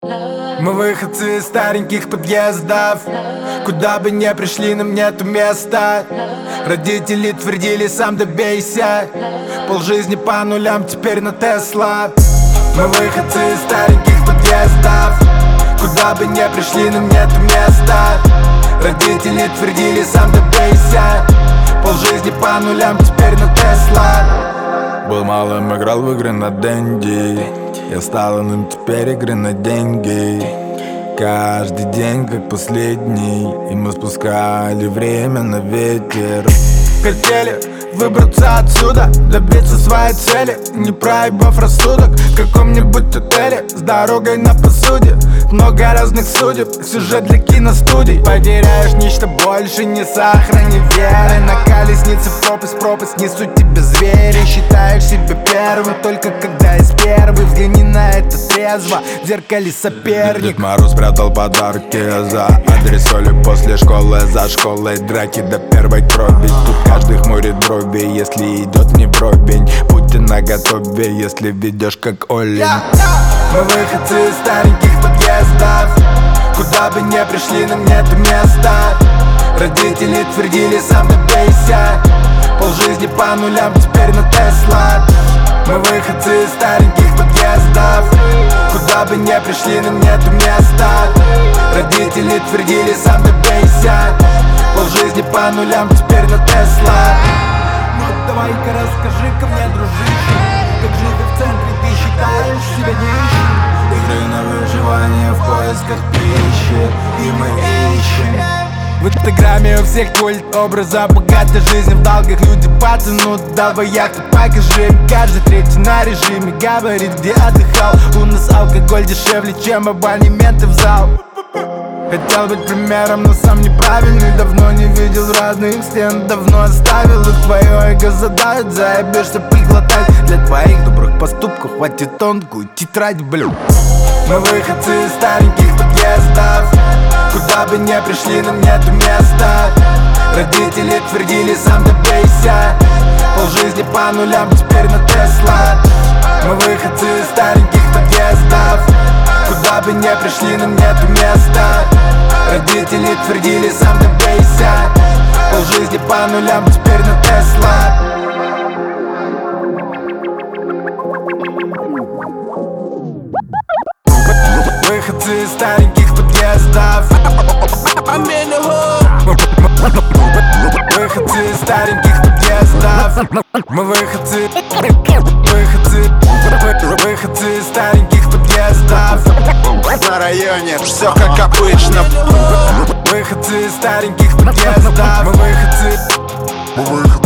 Мы выходцы из стареньких подъездов. Куда бы ни пришли, нам нету места. Родители твердили, сам добейся. Полжизни по нулям, теперь на Тесла. Мы выходцы из стареньких подъездов. Куда бы ни пришли, нам нету места. Родители твердили, сам добейся. Полжизни по нулям, теперь на Тесла. Был малым, играл в игры на деньги. Я стал иным, теперь игры на деньги. Каждый день как последний, и мы спускали время на ветер. Хотели выбраться отсюда, добиться своей цели, не проебав рассудок. В каком-нибудь отеле с дорогой на посуде. Много разных судеб, сюжет для киностудий. Потеряешь нечто больше, ни сахара, ни веры. На колеснице пропасть, несут тебе звери. Считаешь себя первым, только когда есть первый. Взгляни на это трезво, в зеркале соперник. Дед Мороз спрятал подарки за адресоли после школы. За школой драки до первой крови. Тут каждый хмурит брови, если идет не вровень. Будьте наготове, если ведешь как Олень. Мы выходцы из стареньких подъездов. Куда бы ни пришли, нам нету места. Родители твердили, сам добейся. Полжизни по нулям, теперь на Тесла. Мы выходцы из стареньких подъездов. Куда бы ни пришли, нам нету места. Родители твердили, сам добейся. Полжизни по нулям, теперь на Тесла. Ну давай-ка расскажи-ка мне, дружище, как же ты в центре, ты считаешь себя нищим? Игры на выживание в поисках пищи, и мы ищем. В инстаграме у всех культ образа богатой жизни. В долгах люди потянут, давай яхту покажи. Каждый третий на режиме говорит, где отдыхал. У нас алкоголь дешевле, чем абонементы в зал. Хотел быть примером, но сам неправильный. Давно не видел разных стен, давно оставил. И твое эго задает, заебешься приглотать. Для твоих добрых поступков хватит тонкую тетрадь, блин. Мы выходцы из стареньких подъездов. Куда бы ни пришли, нам нету места. Родители твердили, сам добейся. Полжизни по нулям, теперь на Тесла. Мы выходцы из стареньких подъездов. Куда бы ни пришли, нам нету места. Родители твердили, сам добейся. Полжизни по нулям, теперь на Тесла. Выходцы из стареньких подъездов. Выходцы из стареньких подъездов. Мы выходцы из стареньких подъездов. На районе все как обычно. Выходцы из стареньких подъездов. Мы выходцы.